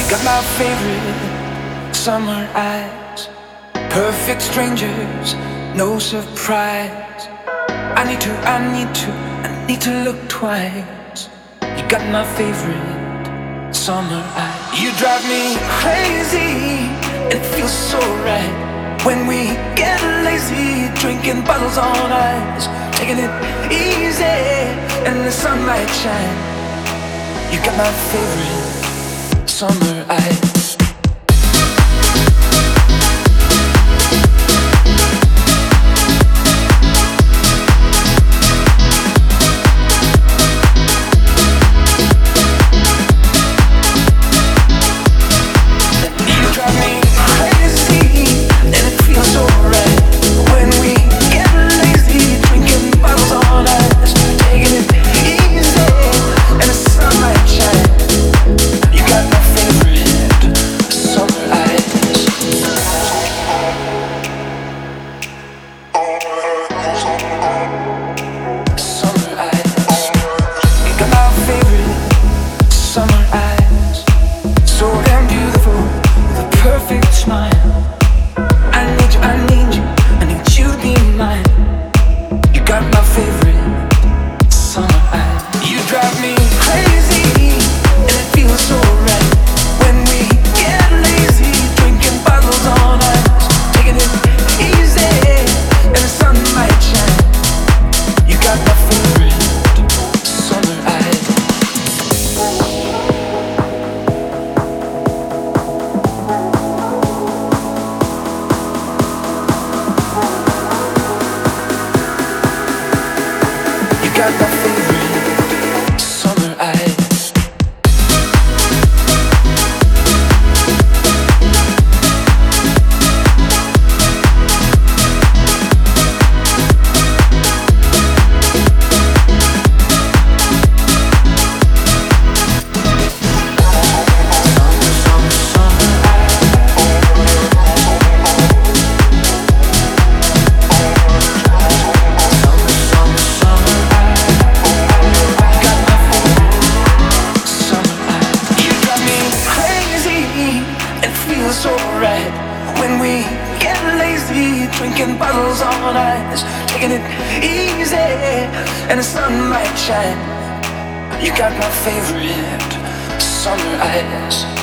Got my favorite summer eyes, perfect strangers, no surprise. I need to look twice. You got my favorite summer eyes. You drive me crazy, it feels so right when we get lazy, drinking bottles on ice, taking it easy, and the sunlight shine. You got my favorite summer eyes. Got my favorite summer eyes. So right when we get lazy, drinking bottles on ice, taking it easy, and the sun might shine. You got my favorite summer eyes.